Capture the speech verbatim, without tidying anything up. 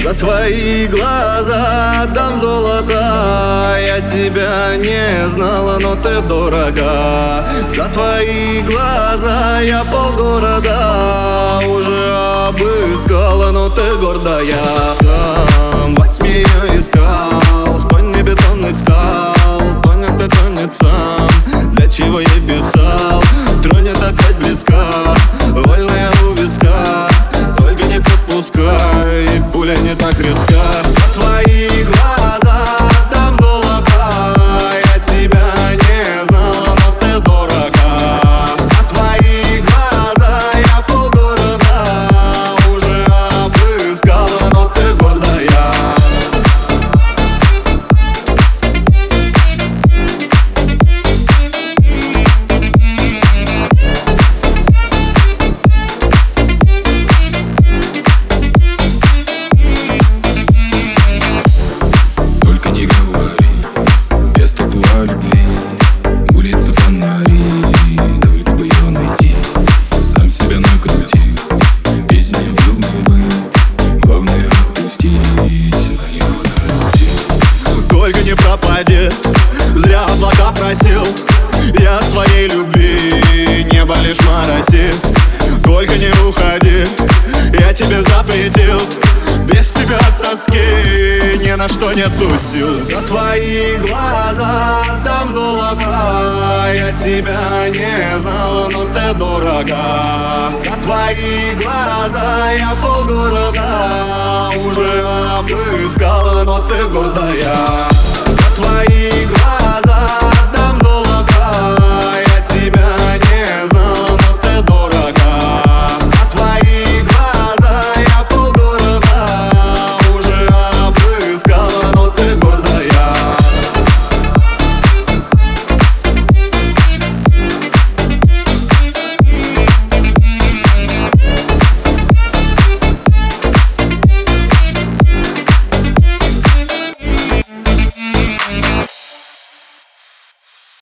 За твои глаза отдам золото. Я тебя не знала, но ты дорога. За твои глаза я полгорода уже обыскала, но ты гордая. Сам во тьме я искал, в тоне бетонных скал. Тонет и тонет сам, для чего я писал. Тронет опять близка, вольная у виска. Только не подпускай, пуля не так резка. За твои глаза отдам золото. Я тебя не знала, но ты дорога. За твои глаза я полгорода уже обыскала, но ты гордая. Только не пропади, зря облака просил. Я своей любви небо лишь морози. Только не уходи, я тебе запретил. Без тебя от тоски ни на что нету сил. За твои глаза дам золото. Я тебя не знала, но ты дорога. За твои глаза я полгорода уже обыскала, но ты гордая.